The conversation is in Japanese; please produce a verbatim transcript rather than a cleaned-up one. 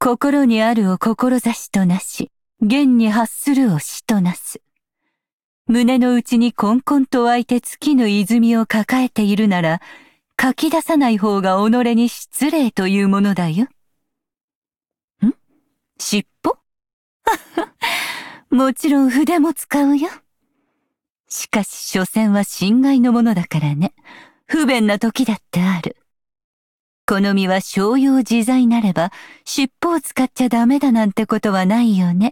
心にあるを志となし、言に発するをしとなす。胸の内にこんこんと湧いて尽きぬ泉を抱えているなら、書き出さない方が己に失礼というものだよ。ん？尻尾？もちろん筆も使うよ。しかし所詮は心外のものだからね。不便な時だってある。好みは商用自在なれば、尻尾を使っちゃダメだなんてことはないよね。